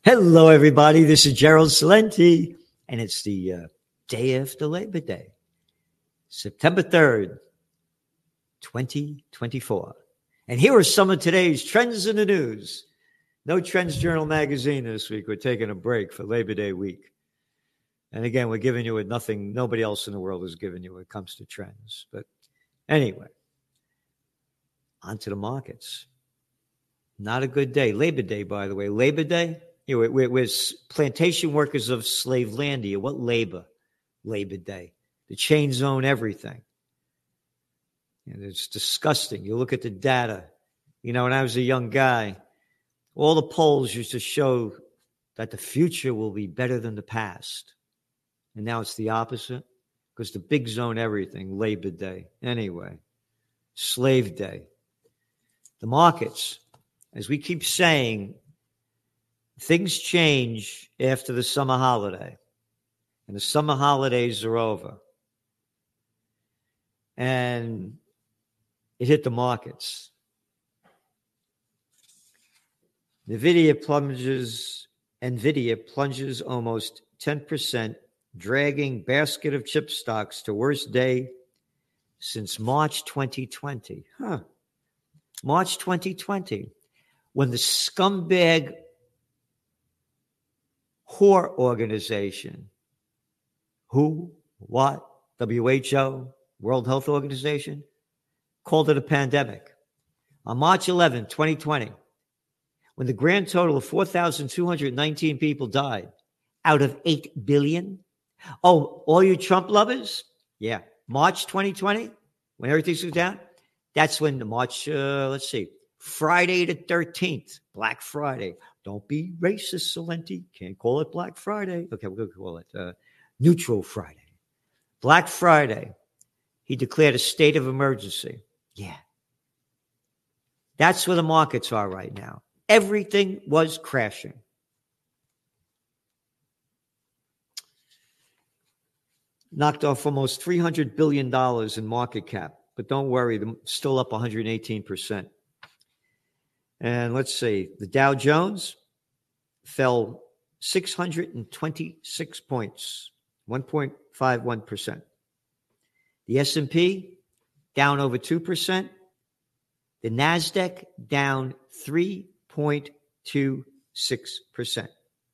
Hello, everybody. This is Gerald Celente, and it's the day after Labor Day, September 3rd, 2024. And here are some of today's trends in the news. No Trends Journal magazine this week. We're taking a break for Labor Day week. And again, we're giving you nothing nobody else in the world has given you when it comes to trends. But anyway, on to the markets. Not a good day. Labor Day, by the way. Labor Day? We're plantation workers of Slavelandia. What labor? Labor Day. The chains own everything. And it's disgusting. You look at the data. You know, when I was a young guy, all the polls used to show that the future will be better than the past. And now it's the opposite because the bigs own everything. Labor Day. Anyway, Slave Day. The markets, as we keep saying, things change after the summer holiday, and the summer holidays are over. And it hit the markets. NVIDIA plunges almost 10%, dragging basket of chip stocks to worst day since March 2020. March 2020, when the scumbag whore organization, WHO, World Health Organization, called it a pandemic. On March 11, 2020, when the grand total of 4,219 people died out of 8 billion. Oh, all you Trump lovers? Yeah. March 2020, when everything's down, that's when the March, Friday the 13th, Black Friday. Don't be racist, Celente. Can't call it Black Friday. Okay, we're going to call it Neutral Friday. Black Friday, he declared a state of emergency. Yeah. That's where the markets are right now. Everything was crashing. Knocked off almost $300 billion in market cap. But don't worry, they're still up 118%. And let's see, the Dow Jones fell 626 points, 1.51%. The S&P down over 2%. The NASDAQ down 3.26%.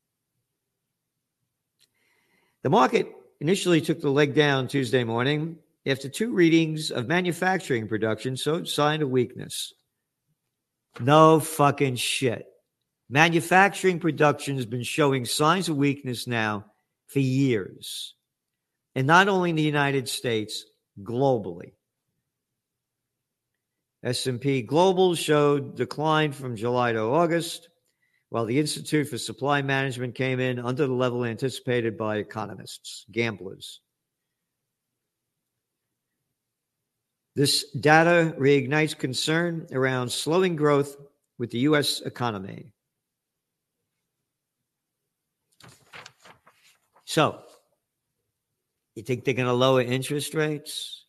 The market initially took the leg down Tuesday morning after two readings of manufacturing production showed sign of weakness. No fucking shit. Manufacturing production has been showing signs of weakness now for years. And not only in the United States, globally. S&P Global showed decline from July to August, while the Institute for Supply Management came in under the level anticipated by economists, gamblers. This data reignites concern around slowing growth with the U.S. economy. So, you think they're going to lower interest rates?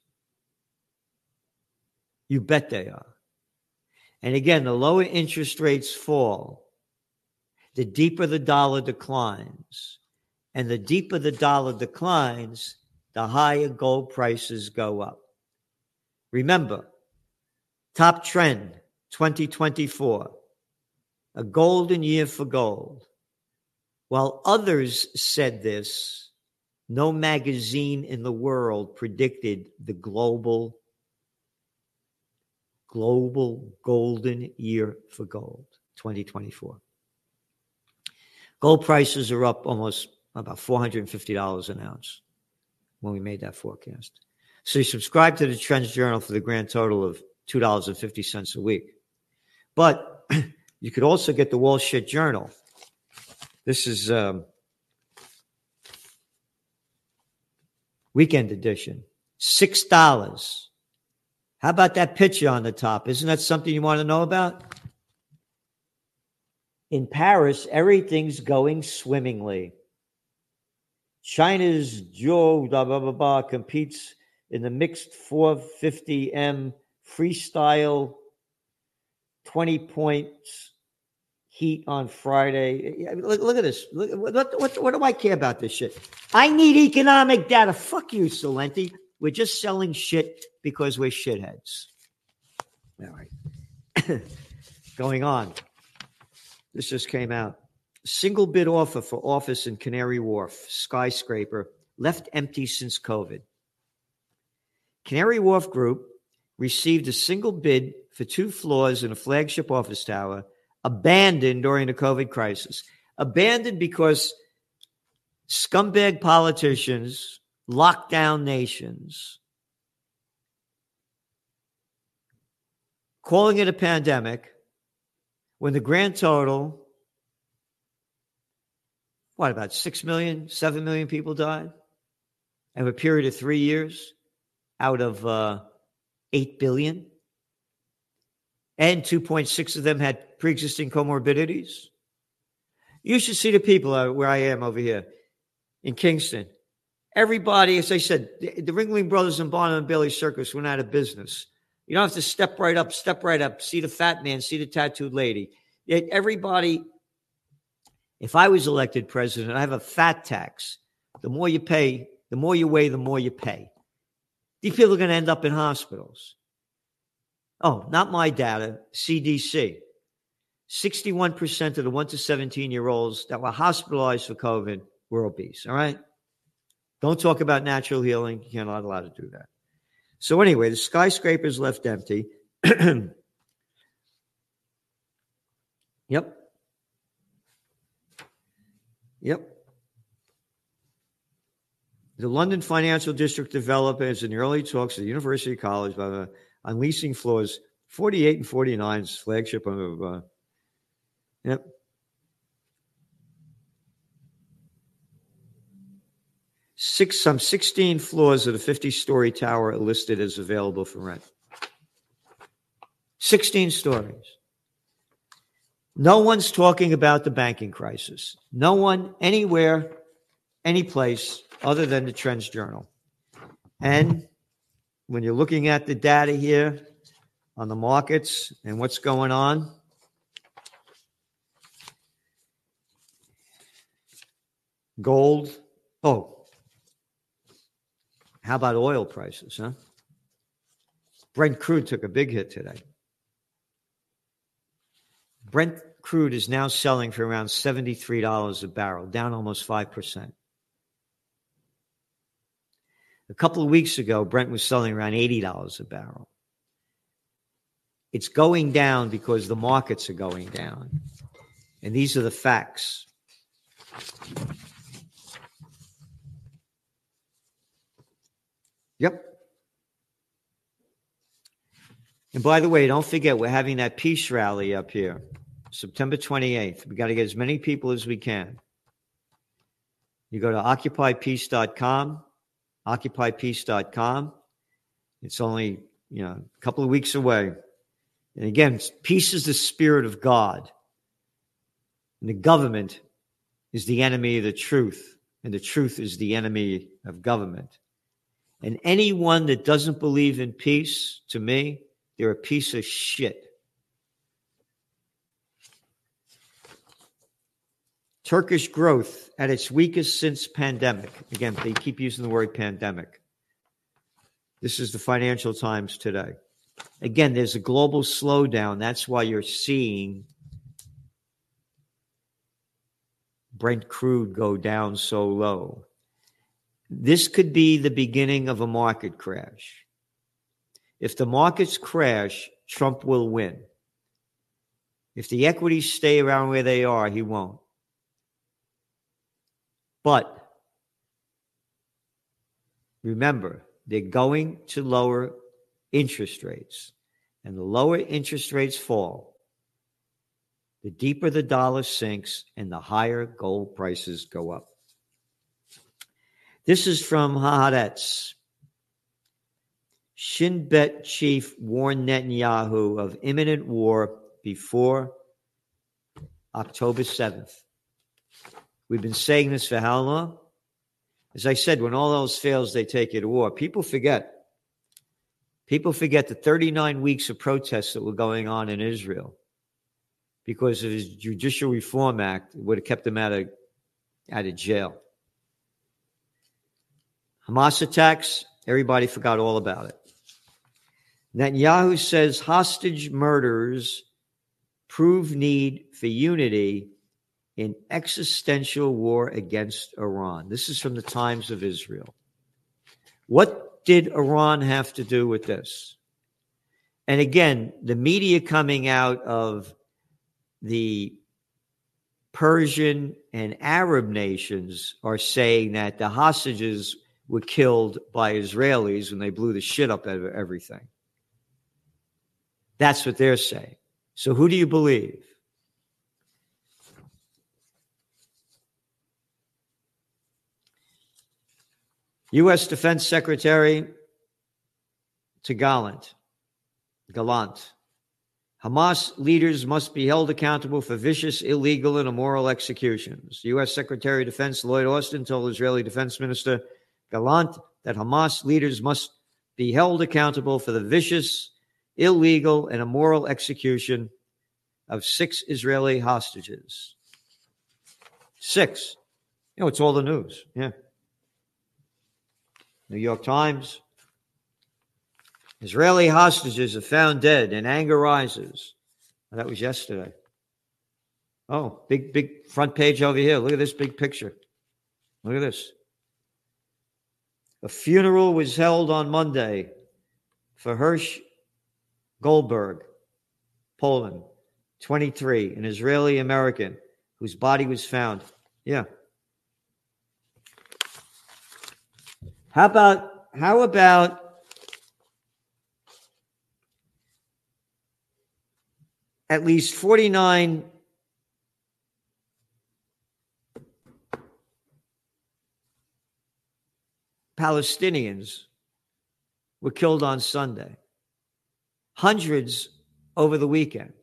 You bet they are. And again, the lower interest rates fall, the deeper the dollar declines. And the deeper the dollar declines, the higher gold prices go up. Remember, top trend 2024, a golden year for gold. While others said this, no magazine in the world predicted the global golden year for gold, 2024. Gold prices are up almost about $450 an ounce when we made that forecast. So you subscribe to the Trends Journal for the grand total of $2.50 a week. But you could also get the Wall Street Journal. This is weekend edition, $6. How about that picture on the top? Isn't that something you want to know about? In Paris, everything's going swimmingly. China's Zhou competes in the mixed 450M freestyle 20 points heat on Friday. Look at this. What do I care about this shit? I need economic data. Fuck you, Celente. We're just selling shit because we're shitheads. All right. Going on. This just came out. Single bid offer for office in Canary Wharf, skyscraper, left empty since COVID. Canary Wharf Group received a single bid for 2 floors in a flagship office tower, abandoned during the COVID crisis. Abandoned because scumbag politicians locked down nations, calling it a pandemic, when the grand total, about 6 million, 7 million people died over a period of 3 years out of 8 billion? And 2.6 of them had pre-existing comorbidities. You should see the people where I am over here in Kingston. Everybody, as I said, the Ringling Brothers and Barnum and Bailey Circus went out of business. You don't have to step right up, see the fat man, see the tattooed lady. Everybody, if I was elected president, I have a fat tax. The more you pay, the more you weigh, the more you pay. These people are going to end up in hospitals. Oh, not my data, CDC. 61% of the 1 to 17-year-olds that were hospitalized for COVID were obese, all right? Don't talk about natural healing. You're not allowed to do that. So anyway, the skyscraper's left empty. Yep. The London Financial District developer is in the early talks at the University College on leasing floors 48 and 49's flagship of yep. Some 16 floors of the 50-story tower are listed as available for rent. 16 stories. No one's talking about the banking crisis. No one, anywhere, any place other than the Trends Journal. And when you're looking at the data here on the markets and what's going on, gold. Oh, how about oil prices, huh? Brent crude took a big hit today. Brent crude is now selling for around $73 a barrel, down almost 5%. A couple of weeks ago, Brent was selling around $80 a barrel. It's going down because the markets are going down. And these are the facts. Yep. And by the way, don't forget, we're having that peace rally up here, September 28th. We got to get as many people as we can. You go to occupypeace.com, occupypeace.com. It's only, a couple of weeks away. And again, peace is the spirit of God. And the government is the enemy of the truth. And the truth is the enemy of government. And anyone that doesn't believe in peace, to me, they're a piece of shit. Turkish growth at its weakest since pandemic. Again, they keep using the word pandemic. This is the Financial Times today. Again, there's a global slowdown. That's why you're seeing Brent crude go down so low. This could be the beginning of a market crash. If the markets crash, Trump will win. If the equities stay around where they are, he won't. But remember, they're going to lower interest rates. And the lower interest rates fall, the deeper the dollar sinks and the higher gold prices go up. This is from Haaretz. Shin Bet chief warned Netanyahu of imminent war before October 7th. We've been saying this for how long? As I said, when all else fails, they take you to war. People forget. People forget the 39 weeks of protests that were going on in Israel. because of his Judicial Reform Act. It would have kept him out of jail. Hamas attacks, everybody forgot all about it. Netanyahu says hostage murders prove need for unity in existential war against Iran. This is from the Times of Israel. What did Iran have to do with this? And again, the media coming out of the Persian and Arab nations are saying that the hostages were killed by Israelis when they blew the shit up out of everything. That's what they're saying. So who do you believe? U.S. Defense Secretary Gallant. Hamas leaders must be held accountable for vicious, illegal, and immoral executions. U.S. Secretary of Defense Lloyd Austin told Israeli Defense Minister Gallant that Hamas leaders must be held accountable for the vicious, illegal, and immoral execution of 6 Israeli hostages. 6. It's all the news. Yeah. New York Times. Israeli hostages are found dead and anger rises. That was yesterday. Oh, big front page over here. Look at this big picture. Look at this. A funeral was held on Monday for Hirsch Goldberg, Poland, 23, an Israeli American whose body was found. Yeah. How about at least 49 Palestinians were killed on Sunday. Hundreds over the weekend.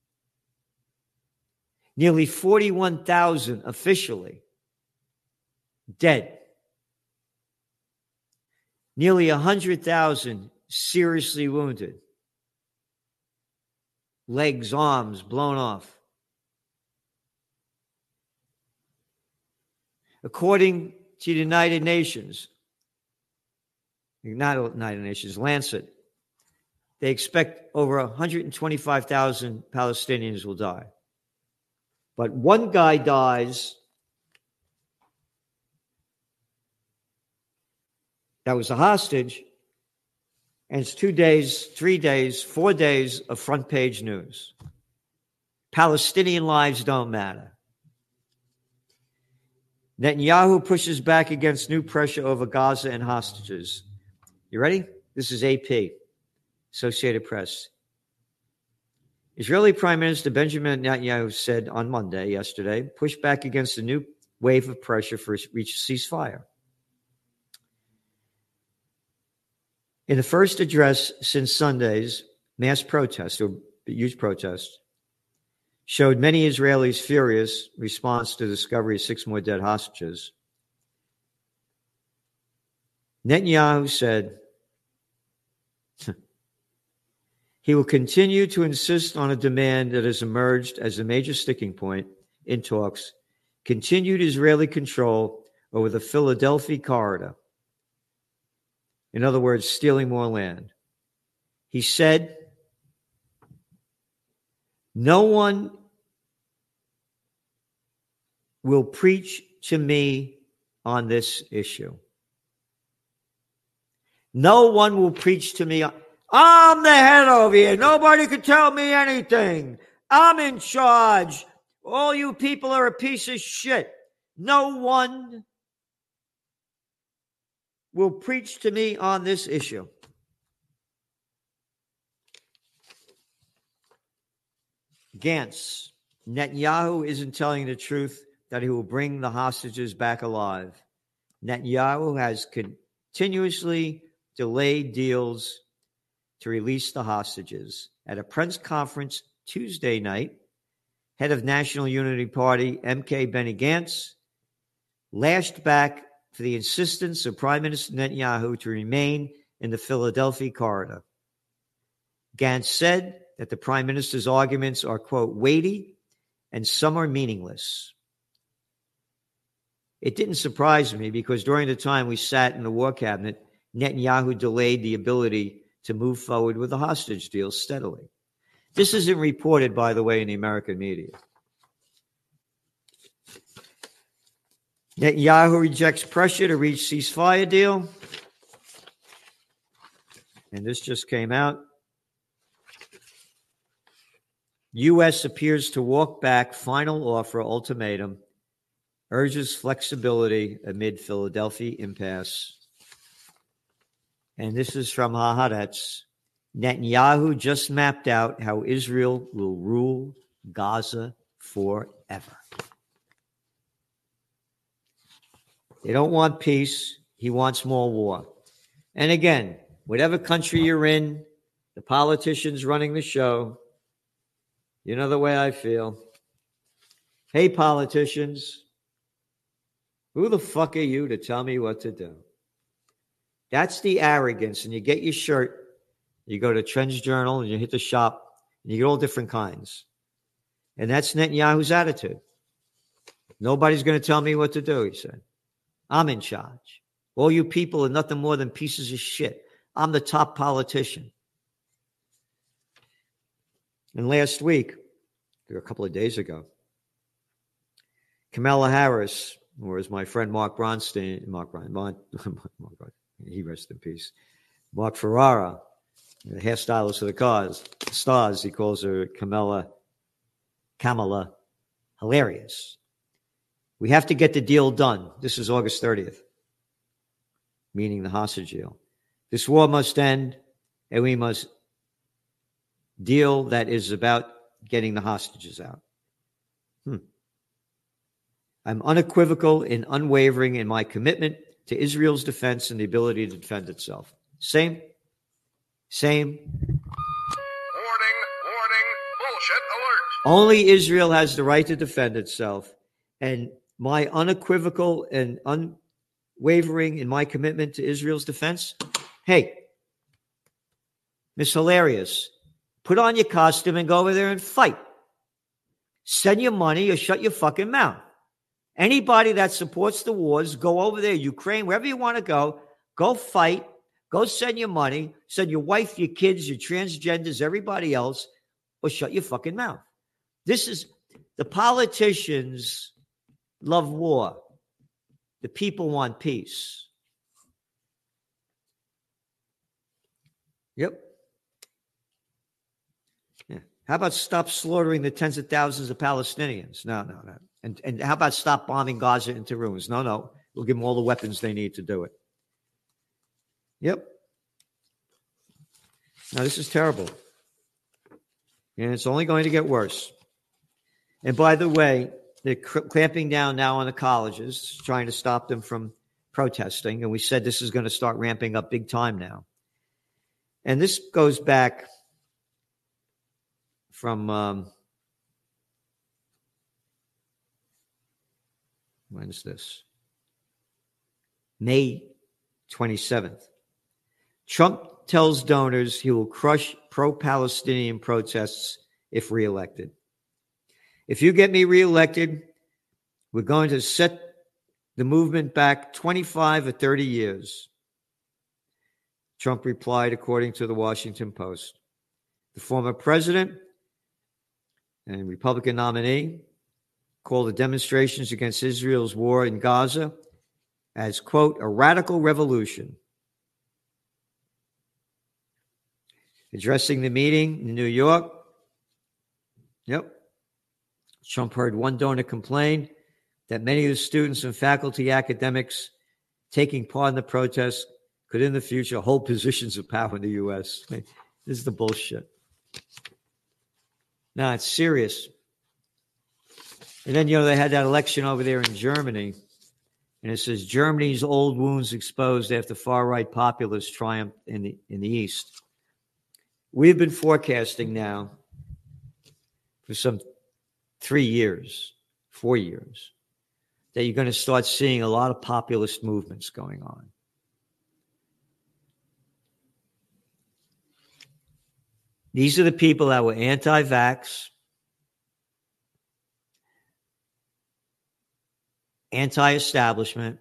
Nearly 41,000 officially dead. Nearly 100,000 seriously wounded. Legs, arms blown off. According to the United Nations, not United Nations, Lancet, they expect over 125,000 Palestinians will die. But one guy dies. That was a hostage. And it's 2 days, 3 days, 4 days of front page news. Palestinian lives don't matter. Netanyahu pushes back against new pressure over Gaza and hostages. You ready? This is AP, Associated Press. Israeli Prime Minister Benjamin Netanyahu said on Monday, yesterday, pushed back against a new wave of pressure for a ceasefire. In the first address since Sunday's mass protest, or huge protest, showed many Israelis furious response to the discovery of 6 more dead hostages. Netanyahu said he will continue to insist on a demand that has emerged as a major sticking point in talks, continued Israeli control over the Philadelphia corridor. In other words, stealing more land. He said, no one will preach to me on this issue. No one will preach to me. I'm the head over here. Nobody can tell me anything. I'm in charge. All you people are a piece of shit. No one will preach to me on this issue. Gantz, Netanyahu isn't telling the truth that he will bring the hostages back alive. Netanyahu has continuously delayed deals to release the hostages. At a press conference Tuesday night, head of National Unity Party, MK Benny Gantz, lashed back for the insistence of Prime Minister Netanyahu to remain in the Philadelphia corridor. Gantz said that the prime minister's arguments are, quote, weighty and some are meaningless. It didn't surprise me because during the time we sat in the war cabinet, Netanyahu delayed the ability to move forward with the hostage deal steadily. This isn't reported, by the way, in the American media. Netanyahu rejects pressure to reach ceasefire deal. And this just came out. U.S. appears to walk back final offer ultimatum, urges flexibility amid Philadelphia impasse. And this is from Haaretz. Netanyahu just mapped out how Israel will rule Gaza forever. They don't want peace. He wants more war. And again, whatever country you're in, the politicians running the show, you know the way I feel. Hey, politicians, who the fuck are you to tell me what to do? That's the arrogance. And you get your shirt, you go to Trends Journal, and you hit the shop, and you get all different kinds. And that's Netanyahu's attitude. Nobody's going to tell me what to do, he said. I'm in charge. All you people are nothing more than pieces of shit. I'm the top politician. And last week, a couple of days ago, Kamala Harris, or as my friend Mark Bronstein, he rest in peace, Mark Ferrara, the hairstylist of the stars, he calls her Kamala hilarious. We have to get the deal done. This is August 30th, meaning the hostage deal. This war must end, and we must deal that is about getting the hostages out. I'm unequivocal and unwavering in my commitment to Israel's defense and the ability to defend itself. Same. Warning, bullshit alert. Only Israel has the right to defend itself. And my unequivocal and unwavering in my commitment to Israel's defense. Hey, Miss Hilarious, put on your costume and go over there and fight. Send your money or shut your fucking mouth. Anybody that supports the wars, go over there, Ukraine, wherever you want to go fight, go send your money, send your wife, your kids, your transgenders, everybody else, or shut your fucking mouth. This is, the politicians love war. The people want peace. Yep. Yeah. How about stop slaughtering the tens of thousands of Palestinians? No. And how about stop bombing Gaza into ruins? No. We'll give them all the weapons they need to do it. Yep. Now, this is terrible. And it's only going to get worse. And by the way, they're clamping down now on the colleges, trying to stop them from protesting. And we said this is going to start ramping up big time now. And this goes back from, when's this? May 27th. Trump tells donors he will crush pro-Palestinian protests if reelected. If you get me reelected, we're going to set the movement back 25 or 30 years. Trump replied, according to the Washington Post. The former president and Republican nominee called the demonstrations against Israel's war in Gaza as, quote, a radical revolution. Addressing the meeting in New York, Trump heard one donor complain that many of the students and faculty academics taking part in the protest could in the future hold positions of power in the U.S. This is the bullshit. No, it's serious. And then, they had that election over there in Germany. And it says, Germany's old wounds exposed after far-right populists triumphed in the East. We've been forecasting now for some 4 years, that you're going to start seeing a lot of populist movements going on. These are the people that were anti-vax, anti-establishment,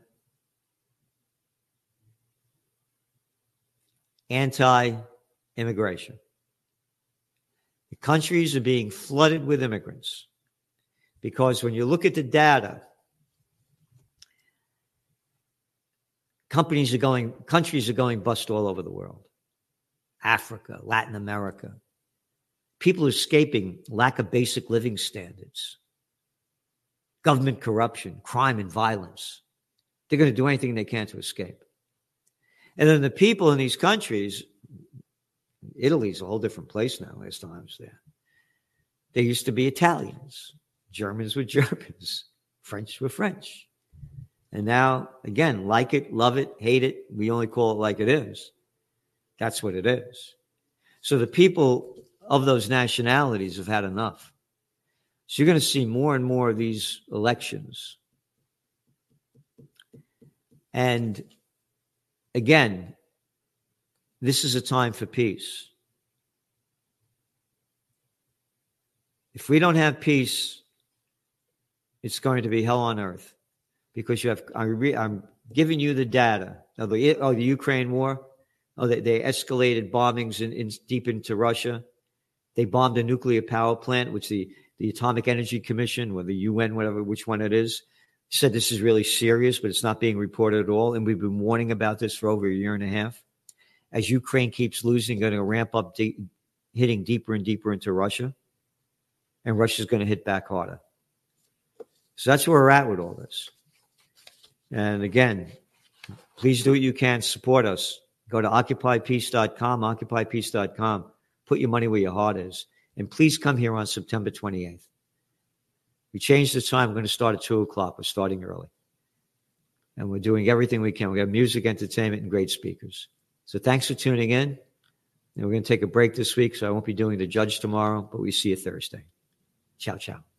anti-immigration. The countries are being flooded with immigrants because when you look at the data, countries are going bust all over the world. Africa, Latin America. People are escaping lack of basic living standards, government corruption, crime and violence. They're going to do anything they can to escape. And then the people in these countries, Italy's a whole different place now. Last time I was there, they used to be Italians, Germans were Germans, French were French. And now, again, like it, love it, hate it, we only call it like it is. That's what it is. So the people of those nationalities have had enough. So you're going to see more and more of these elections. And again, this is a time for peace. If we don't have peace, it's going to be hell on earth. Because you have, I'm giving you the data. Now the Ukraine war. They escalated bombings deep into Russia. They bombed a nuclear power plant, which the Atomic Energy Commission, or the UN, whatever, which one it is, said this is really serious, but it's not being reported at all. And we've been warning about this for over a year and a half. As Ukraine keeps losing, going to ramp up, hitting deeper and deeper into Russia. And Russia's going to hit back harder. So that's where we're at with all this. And again, please do what you can. Support us. Go to occupypeace.com, occupypeace.com. Put your money where your heart is. And please come here on September 28th. We changed the time. We're going to start at 2 o'clock. We're starting early. And we're doing everything we can. We have music, entertainment, and great speakers. So thanks for tuning in. And we're going to take a break this week, so I won't be doing the judge tomorrow, but we see you Thursday. Ciao, ciao.